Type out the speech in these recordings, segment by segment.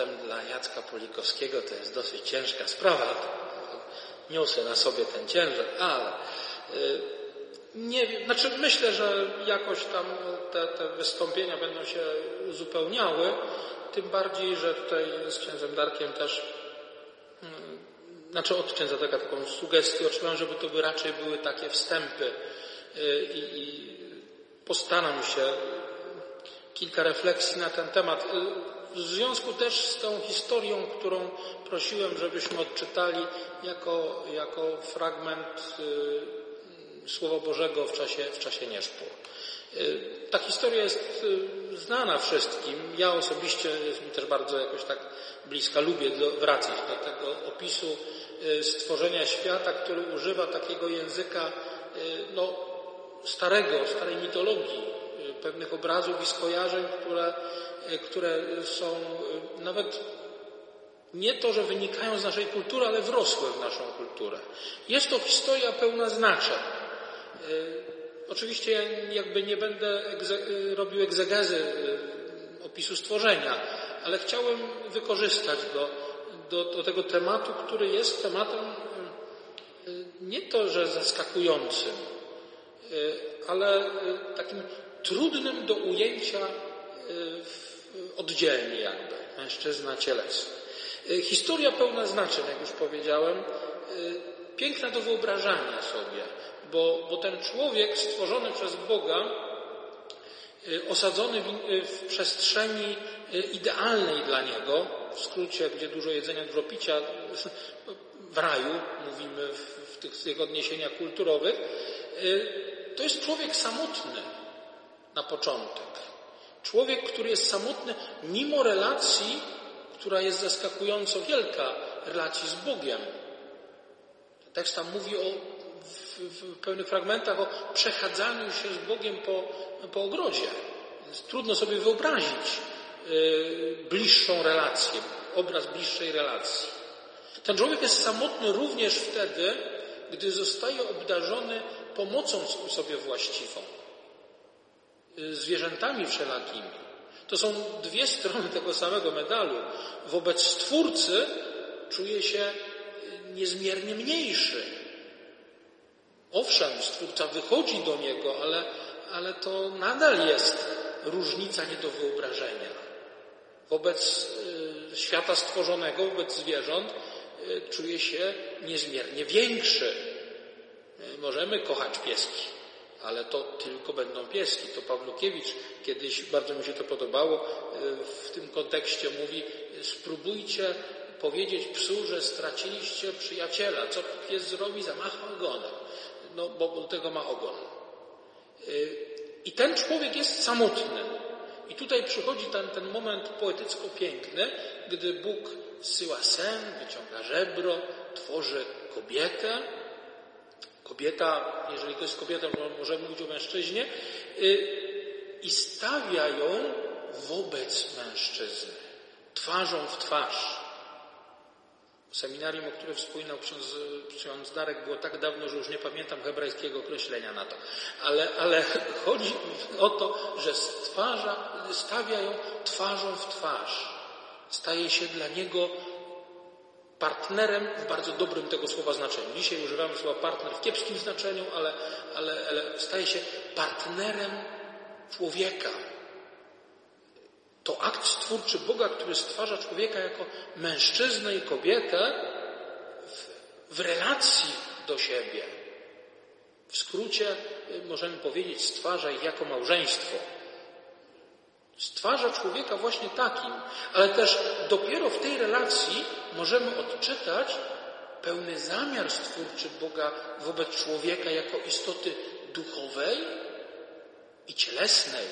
Dla Jacka Polikowskiego to jest dosyć ciężka sprawa. Niosę na sobie ten ciężar, ale nie wiem, myślę, że jakoś tam te wystąpienia będą się uzupełniały, tym bardziej, że tutaj z księdzem Darkiem też, od księdza Darka taką sugestię otrzymałem, żeby to raczej były takie wstępy i postaram się kilka refleksji na ten temat. W związku też z tą historią, którą prosiłem, żebyśmy odczytali jako fragment Słowa Bożego w czasie nieszpół. Ta historia jest znana wszystkim. Ja osobiście jest mi też bardzo jakoś tak bliska. Lubię wracać do tego opisu stworzenia świata, który używa takiego języka starej mitologii, pewnych obrazów i skojarzeń, które są nawet nie to, że wynikają z naszej kultury, ale wrosły w naszą kulturę. Jest to historia pełna znaczeń. Oczywiście ja nie będę robił egzegezy opisu stworzenia, ale chciałem wykorzystać do tego tematu, który jest tematem nie to, że zaskakującym, ale takim trudnym do ujęcia oddzielnie mężczyzna cielesny. Historia pełna znaczeń, jak już powiedziałem, piękna do wyobrażania sobie, bo ten człowiek stworzony przez Boga, osadzony w przestrzeni idealnej dla niego, w skrócie, gdzie dużo jedzenia, dużo picia, w raju, mówimy w tych odniesieniach kulturowych, to jest człowiek samotny na początek. Człowiek, który jest samotny mimo relacji, która jest zaskakująco wielka, relacji z Bogiem. Tekst tam mówi w pewnych fragmentach o przechadzaniu się z Bogiem po ogrodzie. Więc trudno sobie wyobrazić bliższą relację, obraz bliższej relacji. Ten człowiek jest samotny również wtedy, gdy zostaje obdarzony pomocą sobie właściwą, zwierzętami wszelakimi. To są dwie strony tego samego medalu. Wobec Stwórcy czuje się niezmiernie mniejszy. Owszem, Stwórca wychodzi do niego, ale to nadal jest różnica nie do wyobrażenia. Wobec świata stworzonego, wobec zwierząt czuje się niezmiernie większy. Możemy kochać pieski, ale to tylko będą pieski. To Pawlukiewicz kiedyś, bardzo mi się to podobało, w tym kontekście mówi: spróbujcie powiedzieć psu, że straciliście przyjaciela. Co pies zrobi? Zamacha ogonem. Bo do tego ma ogon. I ten człowiek jest samotny. I tutaj przychodzi ten moment poetycko-piękny, gdy Bóg zsyła sen, wyciąga żebro, tworzy kobietę. Kobieta, jeżeli to jest kobieta, możemy mówić o mężczyźnie, i stawia ją wobec mężczyzny, twarzą w twarz. Seminarium, o którym wspominał ksiądz Darek, było tak dawno, że już nie pamiętam hebrajskiego określenia na to. Ale chodzi o to, że stawia ją twarzą w twarz. Staje się dla niego partnerem w bardzo dobrym tego słowa znaczeniu. Dzisiaj używamy słowa partner w kiepskim znaczeniu, ale staje się partnerem człowieka. To akt stwórczy Boga, który stwarza człowieka jako mężczyznę i kobietę w relacji do siebie. W skrócie możemy powiedzieć, stwarza ich jako małżeństwo. Stwarza człowieka właśnie takim, ale też dopiero w tej relacji możemy odczytać pełny zamiar stwórczy Boga wobec człowieka jako istoty duchowej i cielesnej.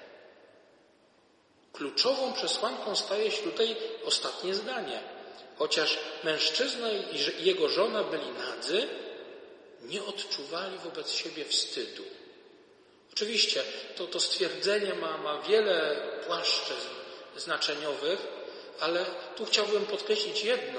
Kluczową przesłanką staje się tutaj ostatnie zdanie. Chociaż mężczyzna i jego żona byli nadzy, nie odczuwali wobec siebie wstydu. Oczywiście to stwierdzenie ma wiele płaszczyzn znaczeniowych, ale tu chciałbym podkreślić jedno.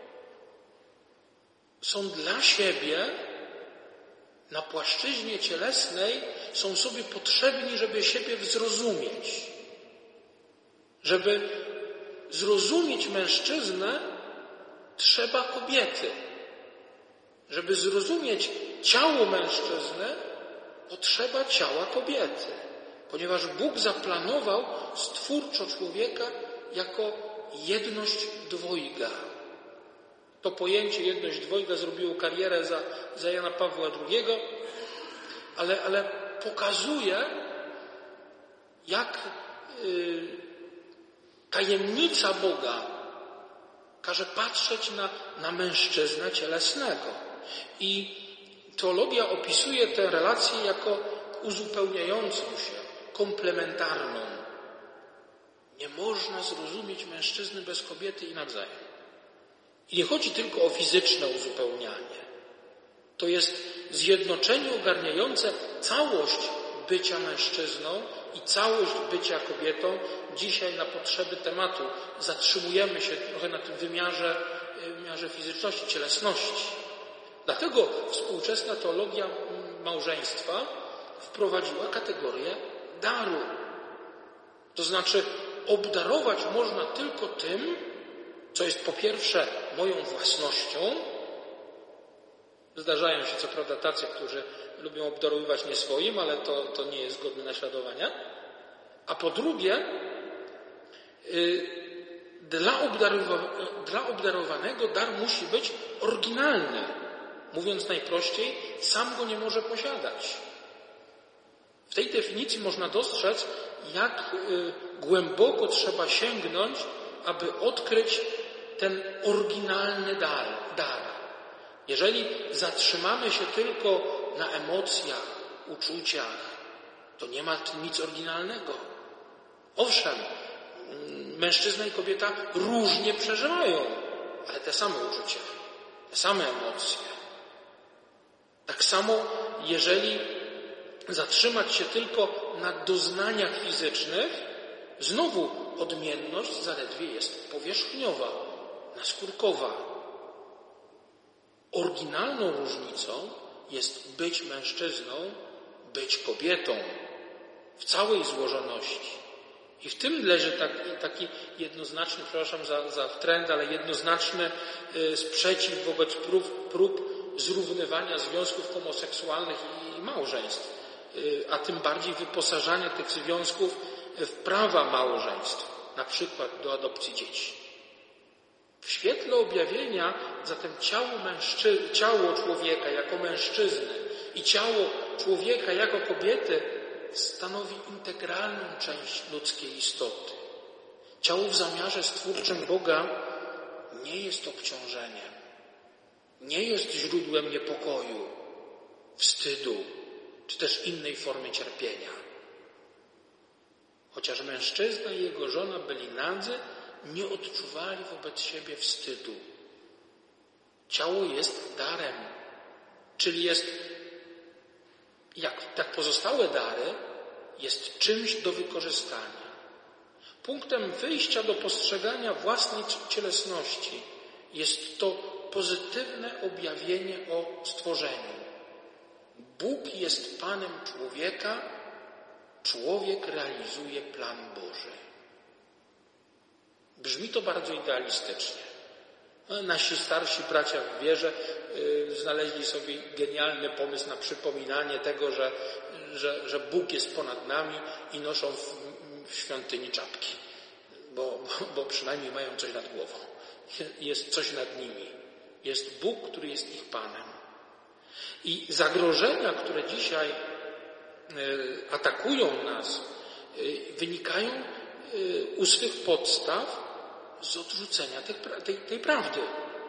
Są dla siebie na płaszczyźnie cielesnej, są sobie potrzebni, żeby siebie zrozumieć. Żeby zrozumieć mężczyznę, trzeba kobiety. Żeby zrozumieć ciało mężczyzny, potrzeba ciała kobiety. Ponieważ Bóg zaplanował stwórczo człowieka jako jedność dwojga. To pojęcie jedność dwojga zrobiło karierę za Jana Pawła II, ale pokazuje, jak tajemnica Boga każe patrzeć na mężczyznę cielesnego. I teologia opisuje tę relację jako uzupełniającą się, komplementarną. Nie można zrozumieć mężczyzny bez kobiety i nawzajem. I nie chodzi tylko o fizyczne uzupełnianie. To jest zjednoczenie ogarniające całość bycia mężczyzną i całość bycia kobietą. Dzisiaj na potrzeby tematu zatrzymujemy się trochę na tym wymiarze fizyczności, cielesności. Dlatego współczesna teologia małżeństwa wprowadziła kategorię daru. To znaczy obdarować można tylko tym, co jest po pierwsze moją własnością. Zdarzają się co prawda tacy, którzy lubią obdarowywać nie swoim, ale to nie jest godne naśladowania. A po drugie, dla obdarowanego dar musi być oryginalny. Mówiąc najprościej, sam go nie może posiadać. W tej definicji można dostrzec, jak głęboko trzeba sięgnąć, aby odkryć ten oryginalny dar. Jeżeli zatrzymamy się tylko na emocjach, uczuciach, to nie ma w tym nic oryginalnego. Owszem, mężczyzna i kobieta różnie przeżywają, ale te same uczucia, te same emocje. Tak samo, jeżeli zatrzymać się tylko na doznaniach fizycznych, znowu odmienność zaledwie jest powierzchniowa, naskórkowa. Oryginalną różnicą jest być mężczyzną, być kobietą w całej złożoności. I w tym leży taki jednoznaczny, przepraszam za trend, ale jednoznaczny sprzeciw wobec prób zrównywania związków homoseksualnych i małżeństw, a tym bardziej wyposażania tych związków w prawa małżeństw, na przykład do adopcji dzieci. W świetle objawienia zatem ciało człowieka jako mężczyzny i ciało człowieka jako kobiety stanowi integralną część ludzkiej istoty. Ciało w zamiarze stwórczym Boga nie jest obciążeniem, nie jest źródłem niepokoju, wstydu, czy też innej formy cierpienia. Chociaż mężczyzna i jego żona byli nadzy, nie odczuwali wobec siebie wstydu. Ciało jest darem, czyli jest, jak pozostałe dary, jest czymś do wykorzystania. Punktem wyjścia do postrzegania własnej cielesności jest to pozytywne objawienie o stworzeniu. Bóg jest Panem człowieka, człowiek realizuje plan Boży. Brzmi to bardzo idealistycznie. Nasi starsi bracia w wierze znaleźli sobie genialny pomysł na przypominanie tego, że Bóg jest ponad nami i noszą w świątyni czapki, bo przynajmniej mają coś nad głową. Jest coś nad nimi. Jest Bóg, który jest ich Panem. I zagrożenia, które dzisiaj atakują nas, wynikają u swych podstaw z odrzucenia tej prawdy.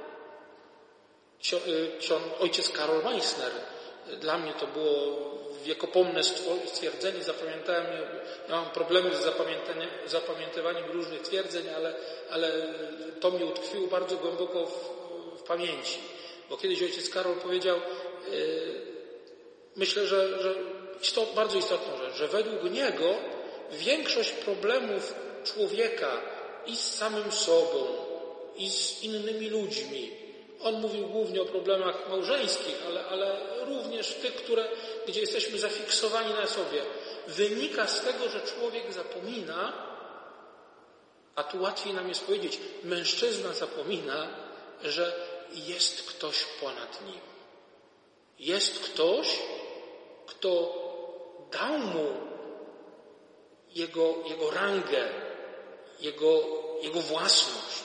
Ojciec Karol Meissner, dla mnie to było wiekopomne stwierdzenie, zapamiętałem, ja mam problemy z zapamiętywaniem różnych twierdzeń, ale to mi utkwiło bardzo głęboko w pamięci. Bo kiedyś ojciec Karol powiedział, myślę, że bardzo istotną rzecz, że według niego większość problemów człowieka i z samym sobą, i z innymi ludźmi, on mówił głównie o problemach małżeńskich, ale również tych, gdzie jesteśmy zafiksowani na sobie, wynika z tego, że człowiek zapomina, A tu łatwiej nam jest powiedzieć, mężczyzna zapomina, że jest ktoś ponad nim. Jest ktoś, kto dał mu jego rangę, jego własność.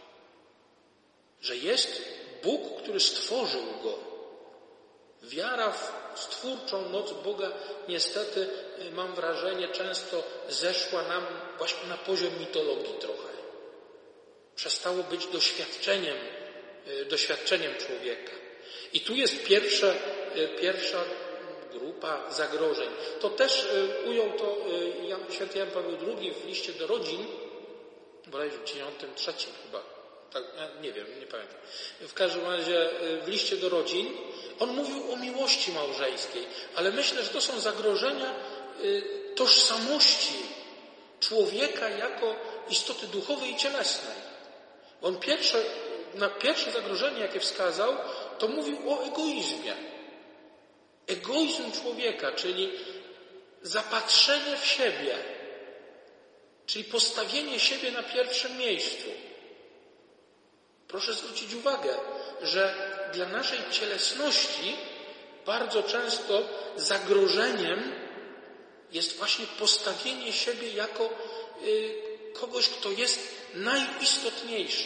Że jest Bóg, który stworzył go. Wiara w stwórczą moc Boga niestety, mam wrażenie, często zeszła nam właśnie na poziom mitologii trochę. Przestało być doświadczeniem człowieka. I tu jest pierwsza grupa zagrożeń. To też ujął to święty Jan Paweł II w liście do rodzin, bodajże w 93 chyba, tak, nie wiem, nie pamiętam. W każdym razie w liście do rodzin on mówił o miłości małżeńskiej, ale myślę, że to są zagrożenia tożsamości człowieka jako istoty duchowej i cielesnej. On pierwsze zagrożenie, jakie wskazał, to mówił o egoizmie. Egoizm człowieka, czyli zapatrzenie w siebie, czyli postawienie siebie na pierwszym miejscu. Proszę zwrócić uwagę, że dla naszej cielesności bardzo często zagrożeniem jest właśnie postawienie siebie jako kogoś, kto jest najistotniejszy.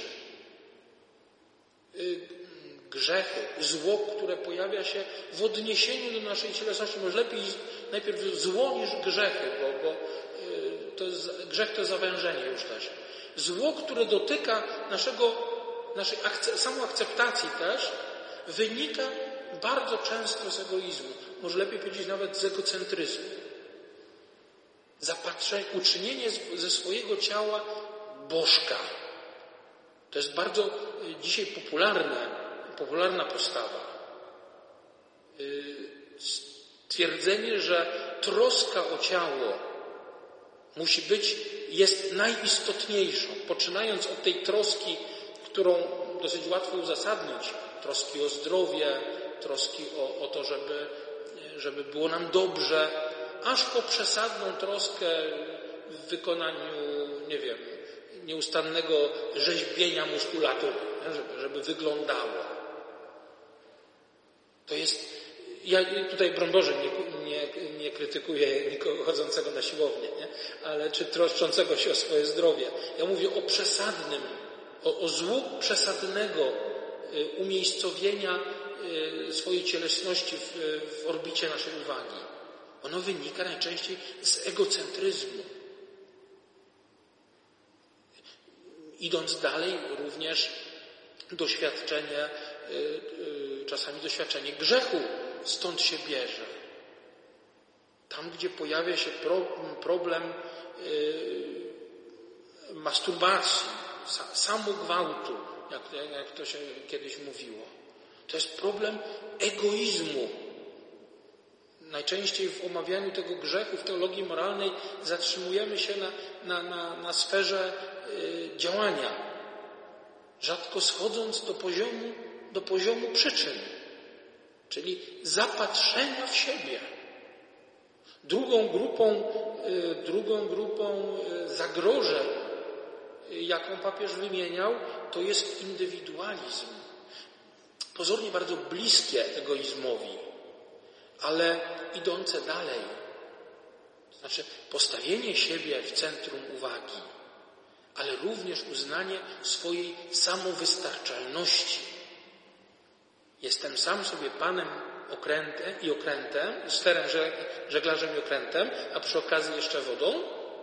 Grzechy, zło, które pojawia się w odniesieniu do naszej cielesności. Może lepiej najpierw zło niż grzechy, bo grzech to zawężenie już też. Zło, które dotyka naszej samoakceptacji też, wynika bardzo często z egoizmu. Może lepiej powiedzieć nawet z egocentryzmu. Uczynienie ze swojego ciała bożka. To jest bardzo dzisiaj popularna postawa. Twierdzenie, że troska o ciało jest najistotniejszą, poczynając od tej troski, którą dosyć łatwo uzasadnić, troski o zdrowie, troski o to, żeby było nam dobrze, aż po przesadną troskę w wykonaniu, nie wiem, nieustannego rzeźbienia muskulatury, żeby wyglądało. To jest, ja tutaj, broń Boże, nie krytykuję nikogo chodzącego na siłownię, nie? Ale czy troszczącego się o swoje zdrowie. Ja mówię o przesadnym, o złu przesadnego umiejscowienia swojej cielesności w orbicie naszej uwagi. Ono wynika najczęściej z egocentryzmu. Idąc dalej, również czasami doświadczenie grzechu stąd się bierze. Tam, gdzie pojawia się problem masturbacji, samogwałtu, jak to się kiedyś mówiło. To jest problem egoizmu. Najczęściej w omawianiu tego grzechu w teologii moralnej zatrzymujemy się na sferze działania, rzadko schodząc do poziomu przyczyn, czyli zapatrzenia w siebie. Drugą grupą zagrożeń, jaką papież wymieniał, to jest indywidualizm. Pozornie bardzo bliskie egoizmowi, ale idące dalej. To znaczy postawienie siebie w centrum uwagi, ale również uznanie swojej samowystarczalności. Jestem sam sobie panem okrętem, sterem, żeglarzem i okrętem, a przy okazji jeszcze wodą,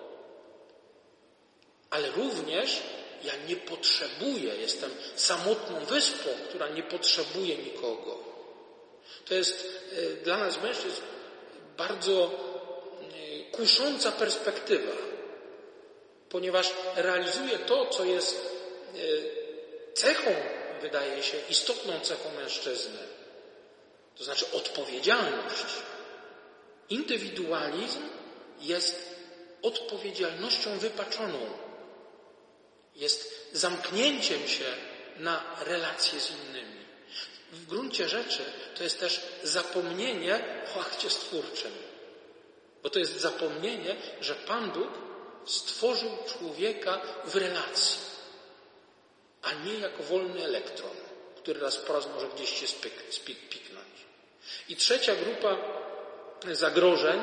ale również ja nie potrzebuję, jestem samotną wyspą, która nie potrzebuje nikogo. To jest dla nas mężczyzn bardzo kusząca perspektywa, ponieważ realizuje to, co jest cechą, wydaje się, istotną cechą mężczyzny. To znaczy odpowiedzialność. Indywidualizm jest odpowiedzialnością wypaczoną. Jest zamknięciem się na relacje z innymi. W gruncie rzeczy to jest też zapomnienie o akcie stwórczym. Bo to jest zapomnienie, że Pan Bóg stworzył człowieka w relacji, a nie jako wolny elektron, który raz po raz może gdzieś się piknąć. I trzecia grupa zagrożeń,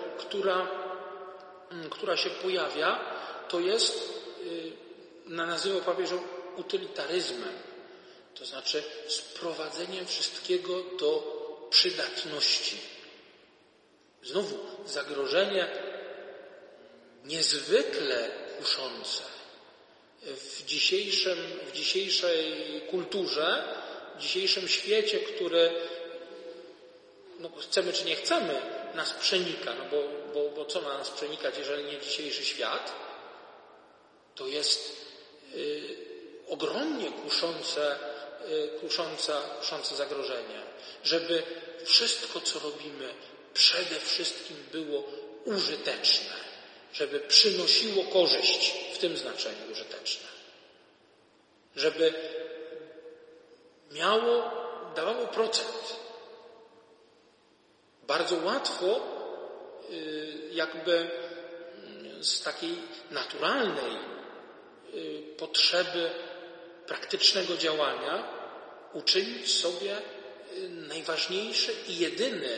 która się pojawia, to jest, nazywał papież utylitaryzmem, to znaczy sprowadzeniem wszystkiego do przydatności. Znowu zagrożenie niezwykle kuszące w dzisiejszej kulturze, w dzisiejszym świecie, który, chcemy czy nie chcemy, nas przenika, bo co ma nas przenikać, jeżeli nie dzisiejszy świat, to jest ogromnie kuszące zagrożenie, żeby wszystko, co robimy, przede wszystkim było użyteczne, żeby przynosiło korzyść w tym znaczeniu użyteczne, żeby dawało procent. Bardzo łatwo jakby z takiej naturalnej potrzeby praktycznego działania uczynić sobie najważniejszy i jedyny,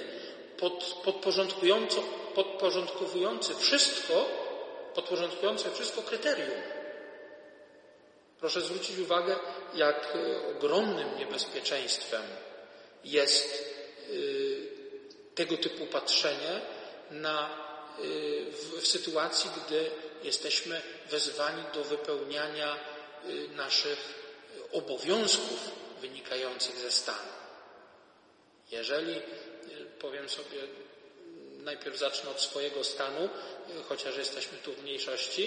podporządkowujące wszystko kryterium. Proszę zwrócić uwagę, jak ogromnym niebezpieczeństwem jest tego typu patrzenie w sytuacji, gdy jesteśmy wezwani do wypełniania naszych obowiązków wynikających ze stanu. Jeżeli, powiem sobie, najpierw zacznę od swojego stanu, chociaż jesteśmy tu w mniejszości,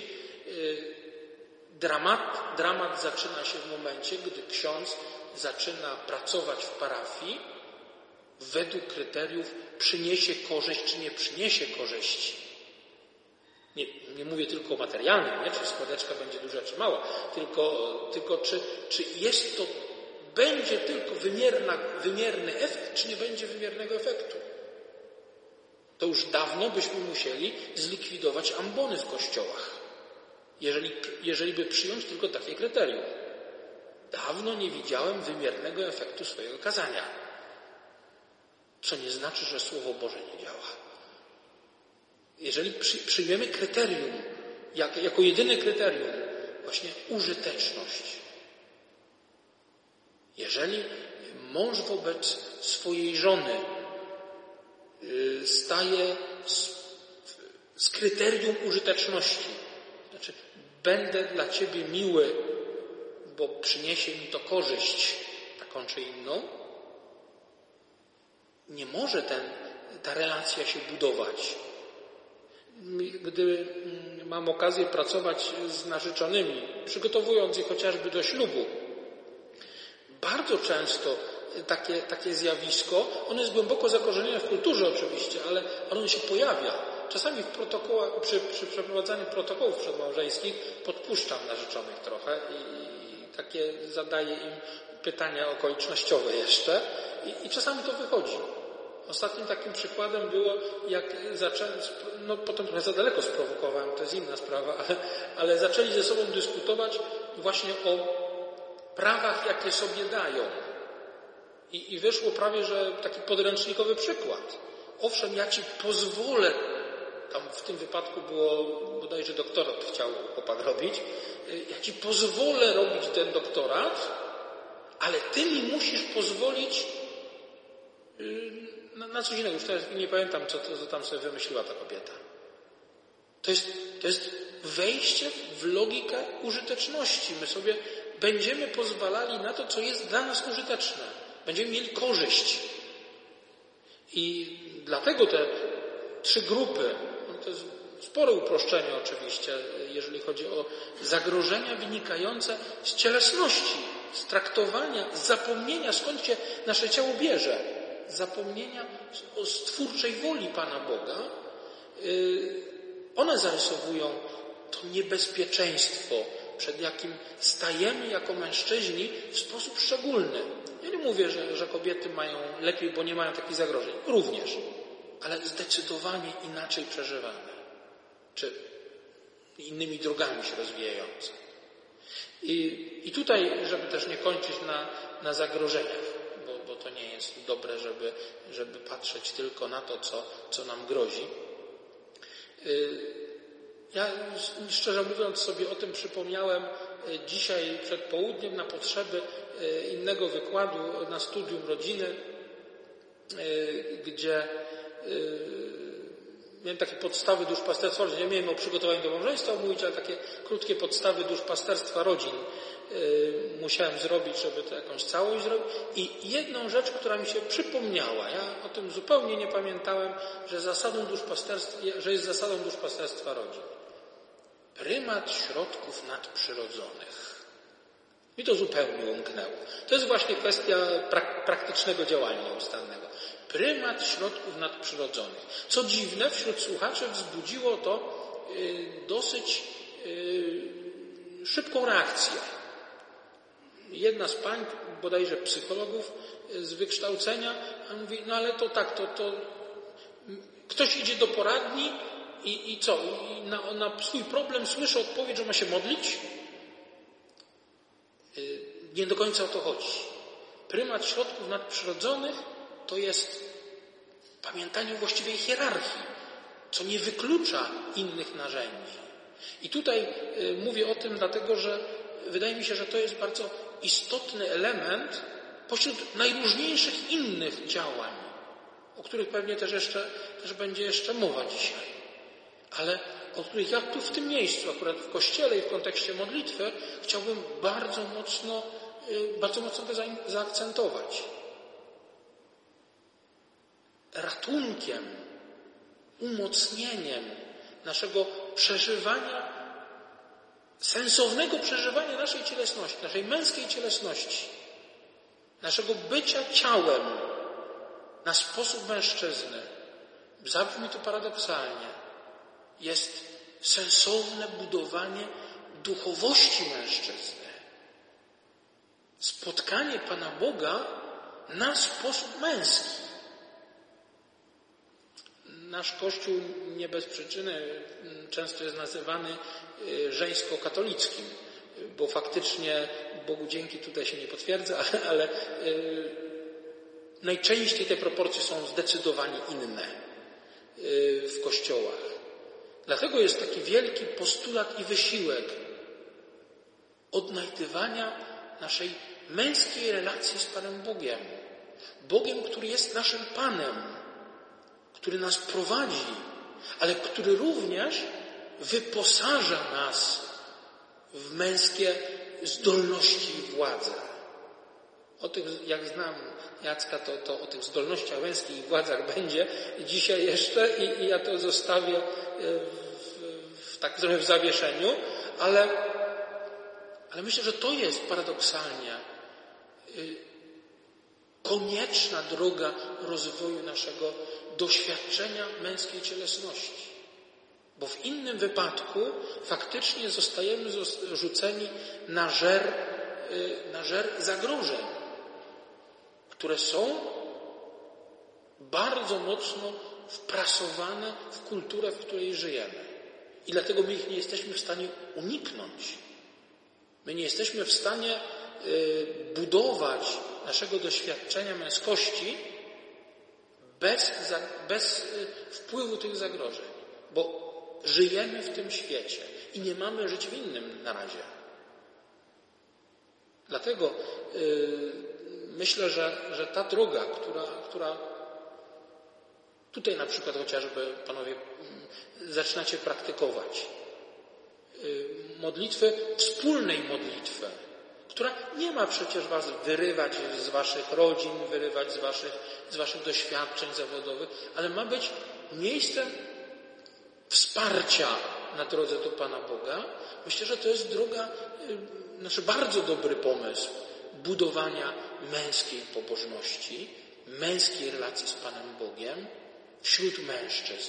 dramat zaczyna się w momencie, gdy ksiądz zaczyna pracować w parafii według kryteriów przyniesie korzyść, czy nie przyniesie korzyści. Nie mówię tylko o materialnym, nie? Czy składeczka będzie duża, czy mała, tylko czy jest to, będzie tylko wymierny efekt, czy nie będzie wymiernego efektu. To już dawno byśmy musieli zlikwidować ambony w kościołach, jeżeli by przyjąć tylko takie kryterium. Dawno nie widziałem wymiernego efektu swojego kazania, co nie znaczy, że Słowo Boże nie działa. Jeżeli przyjmiemy kryterium, jako jedyne kryterium, właśnie użyteczność. Jeżeli mąż wobec swojej żony staje z kryterium użyteczności, znaczy będę dla Ciebie miły, bo przyniesie mi to korzyść, taką czy inną, nie może ta relacja się budować. Gdy mam okazję pracować z narzeczonymi, przygotowując je chociażby do ślubu, bardzo często takie zjawisko, ono jest głęboko zakorzenione w kulturze oczywiście, ale ono się pojawia. Czasami przy przeprowadzaniu protokołów przedmałżeńskich podpuszczam narzeczonych trochę i takie zadaję im pytania okolicznościowe jeszcze i czasami to wychodzi. Ostatnim takim przykładem było, jak potem trochę za daleko sprowokowałem, to jest inna sprawa, ale zaczęli ze sobą dyskutować właśnie o prawach, jakie sobie dają. I wyszło prawie, że taki podręcznikowy przykład. Owszem, ja Ci pozwolę, tam w tym wypadku było bodajże doktorat chciał chłopak robić, ja Ci pozwolę robić ten doktorat, ale Ty mi musisz pozwolić na coś innego. Już teraz nie pamiętam, co tam sobie wymyśliła ta kobieta. To jest wejście w logikę użyteczności. My sobie będziemy pozwalali na to, co jest dla nas użyteczne. Będziemy mieli korzyść. I dlatego te 3 grupy, to jest spore uproszczenie oczywiście, jeżeli chodzi o zagrożenia wynikające z cielesności, z traktowania, z zapomnienia, skąd się nasze ciało bierze, zapomnienia o stwórczej woli Pana Boga, one zarysowują to niebezpieczeństwo, przed jakim stajemy jako mężczyźni w sposób szczególny. Ja nie mówię, że kobiety mają lepiej, bo nie mają takich zagrożeń. Również. Ale zdecydowanie inaczej przeżywane. Czy innymi drogami się rozwijające. I tutaj, żeby też nie kończyć na zagrożeniach, bo to nie jest dobre, żeby patrzeć tylko na to, co nam grozi. Ja szczerze mówiąc sobie o tym przypomniałem dzisiaj przed południem na potrzeby innego wykładu na studium rodziny, gdzie miałem takie podstawy duszpasterstwa rodzin. Nie miałem o przygotowaniu do małżeństwa mówić, ale takie krótkie podstawy duszpasterstwa rodzin musiałem zrobić, żeby to jakąś całość zrobić. I jedną rzecz, która mi się przypomniała, ja o tym zupełnie nie pamiętałem, że jest zasadą duszpasterstwa rodzin. Prymat środków nadprzyrodzonych. Mi to zupełnie umknęło. To jest właśnie kwestia praktycznego działania nieustannego. Prymat środków nadprzyrodzonych. Co dziwne, wśród słuchaczy wzbudziło to dosyć szybką reakcję. Jedna z pań, bodajże psychologów z wykształcenia, mówi, no ale to tak, to ktoś idzie do poradni i co? I na swój problem słyszy odpowiedź, że ma się modlić? Nie do końca o to chodzi. Prymat środków nadprzyrodzonych to jest pamiętanie o właściwej hierarchii, co nie wyklucza innych narzędzi. I tutaj mówię o tym dlatego, że wydaje mi się, że to jest bardzo istotny element pośród najróżniejszych innych działań, o których pewnie też będzie jeszcze mowa dzisiaj, ale o których ja tu w tym miejscu, akurat w Kościele i w kontekście modlitwy, chciałbym bardzo mocno to zaakcentować. Ratunkiem, umocnieniem naszego sensownego przeżywania naszej cielesności, naszej męskiej cielesności, naszego bycia ciałem na sposób mężczyzny, zabrzmi to paradoksalnie, jest sensowne budowanie duchowości mężczyzny. Spotkanie Pana Boga na sposób męski. Nasz Kościół nie bez przyczyny często jest nazywany żeńsko-katolickim, bo faktycznie Bogu dzięki tutaj się nie potwierdza, ale najczęściej te proporcje są zdecydowanie inne w kościołach. Dlatego jest taki wielki postulat i wysiłek odnajdywania naszej męskiej relacji z Panem Bogiem. Bogiem, który jest naszym Panem, który nas prowadzi, ale który również wyposaża nas w męskie zdolności i władzę. O tych, jak znam Jacka, to o tych zdolnościach męskich i władzach będzie dzisiaj jeszcze i ja to zostawię tak trochę w zawieszeniu, ale myślę, że to jest paradoksalnie konieczna droga rozwoju naszego doświadczenia męskiej cielesności. Bo w innym wypadku faktycznie zostajemy rzuceni na żer zagrożeń, które są bardzo mocno wprasowane w kulturę, w której żyjemy. I dlatego my ich nie jesteśmy w stanie uniknąć. My nie jesteśmy w stanie budować naszego doświadczenia męskości bez wpływu tych zagrożeń. Bo żyjemy w tym świecie i nie mamy żyć w innym na razie. Dlatego myślę, że ta droga, która tutaj na przykład chociażby panowie zaczynacie praktykować, modlitwy, wspólnej modlitwy, która nie ma przecież was wyrywać z waszych rodzin, wyrywać z waszych doświadczeń zawodowych, ale ma być miejscem wsparcia na drodze do Pana Boga. Myślę, że to jest droga, bardzo dobry pomysł budowania męskiej pobożności, męskiej relacji z Panem Bogiem wśród mężczyzn.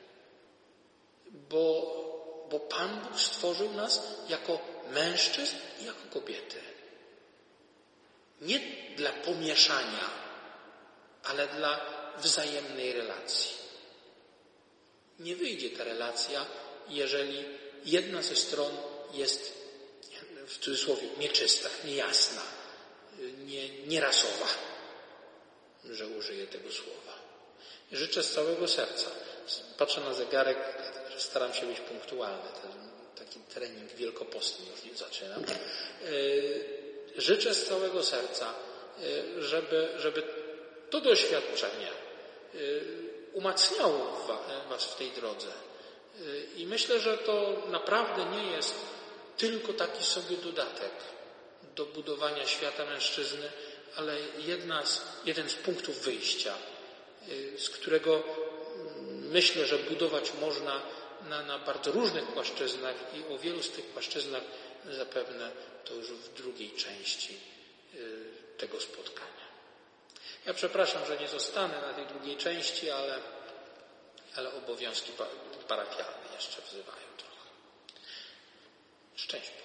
Bo Pan Bóg stworzył nas jako mężczyzn i jako kobiety. Nie dla pomieszania, ale dla wzajemnej relacji. Nie wyjdzie ta relacja, jeżeli jedna ze stron jest, w cudzysłowie, nieczysta, niejasna, nierasowa, że użyję tego słowa. Życzę z całego serca. Patrzę na zegarek, staram się być punktualny. Taki trening wielkopostny już nie zaczynam. Życzę z całego serca, żeby to doświadczenie umacniało was w tej drodze. I myślę, że to naprawdę nie jest tylko taki sobie dodatek do budowania świata mężczyzny, ale jeden z punktów wyjścia, z którego myślę, że budować można na bardzo różnych płaszczyznach i o wielu z tych płaszczyznach zapewne to już w drugiej części tego spotkania. Ja przepraszam, że nie zostanę na tej drugiej części, ale obowiązki parafialne jeszcze wzywają trochę. Szczęść.